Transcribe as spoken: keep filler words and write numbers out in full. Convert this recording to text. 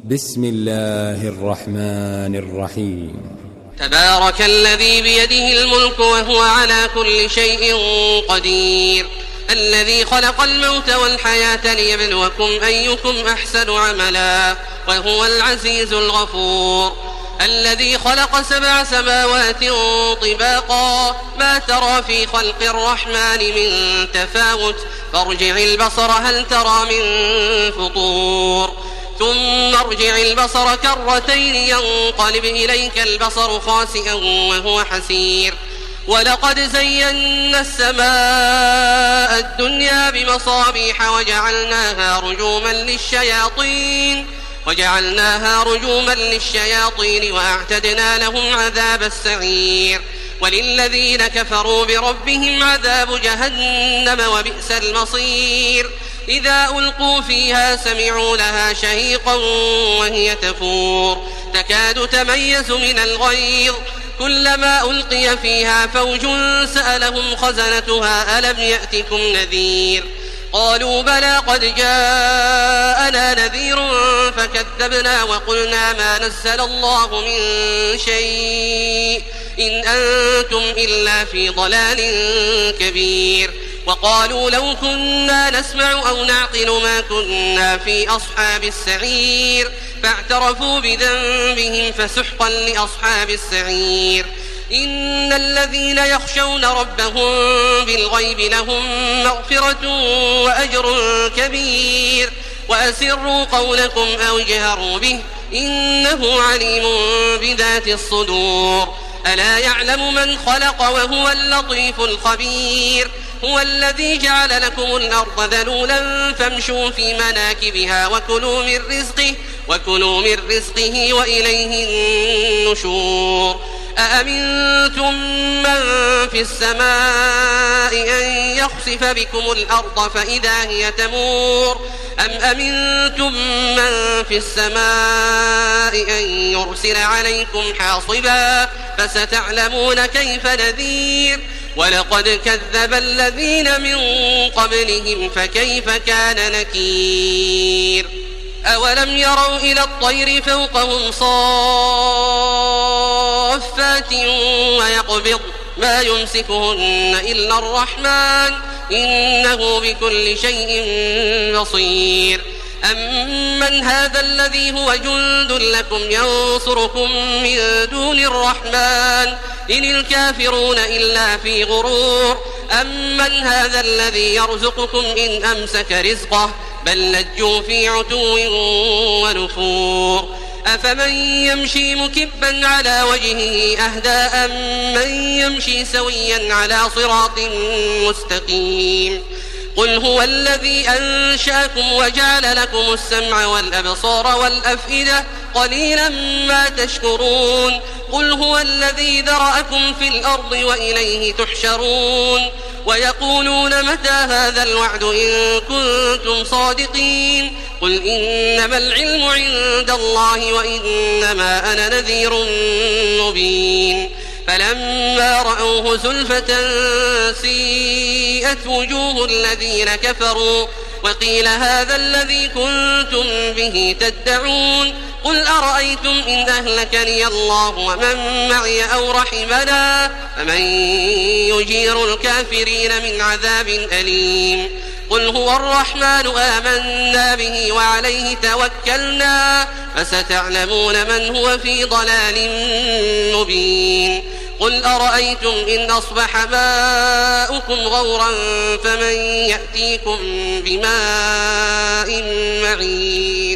بسم الله الرحمن الرحيم. تبارك الذي بيده الملك وهو على كل شيء قدير، الذي خلق الموت والحياة ليبلوكم أيكم أحسن عملا وهو العزيز الغفور، الذي خلق سبع سماوات طباقا ما ترى في خلق الرحمن من تفاوت فارجع البصر هل ترى من فطور ثم ارجع البصر كرتين ينقلب إليك البصر خاسئا وهو حسير، ولقد زينا السماء الدنيا بمصابيح وجعلناها رجوما للشياطين وجعلناها رجوما للشياطين وأعتدنا لهم عذاب السعير، وللذين كفروا بربهم عذاب جهنم وبئس المصير، إذا ألقوا فيها سمعوا لها شهيقا وهي تفور تكاد تميز من الغيظ، كلما ألقي فيها فوج سألهم خزنتها ألم يأتكم نذير، قالوا بلى قد جاءنا نذير فكذبنا وقلنا ما نزل الله من شيء إن أنتم إلا في ضلال كبير، وقالوا لو كنا نسمع أو نعقل ما كنا في أصحاب السعير، فاعترفوا بذنبهم فسحقا لأصحاب السعير، إن الذين يخشون ربهم بالغيب لهم مغفرة وأجر كبير، وأسروا قولكم أو اجهروا به إنه عليم بذات الصدور، ألا يعلم من خلق وهو اللطيف الخبير، هو الذي جعل لكم الأرض ذلولا فامشوا في مناكبها وكلوا من رزقه وكلوا من رزقه وإليه النشور، أأمنتم من في السماء أن يخسف بكم الأرض فإذا هي تمور أم أمنتم من في السماء أن يرسل عليكم حاصبا فستعلمون كيف نذير، ولقد كذب الذين من قبلهم فكيف كان نكير، أولم يروا إلى الطير فوقهم صافات ويقبض ما يمسكهن إلا الرحمن إنه بكل شيء بصير، أمن هذا الذي هو جند لكم ينصركم من دون الرحمن إن الكافرون إلا في غرور، أمن هذا الذي يرزقكم إن أمسك رزقه بل لجوا في عتو ونفور، أفمن يمشي مكبا على وجهه أهدى أم من يمشي سويا على صراط مستقيم، قل هو الذي أنشأكم وجعل لكم السمع والأبصار والأفئدة قليلا ما تشكرون، قل هو الذي ذرأكم في الأرض وإليه تحشرون، ويقولون متى هذا الوعد إن كنتم صادقين، قل إنما العلم عند الله وإنما أنا نذير مبين، فلما رأوه زلفة سيئت وجوه الذين كفروا وقيل هذا الذي كنتم به تدعون، قل أرأيتم إن أهلكني الله ومن معي أو رحمنا فمن يجير الكافرين من عذاب أليم، قل هو الرحمن آمنا به وعليه توكلنا فستعلمون من هو في ضلال مبين، قل أرأيتم إن أصبح ماؤكم غورا فمن يأتيكم بماء معين.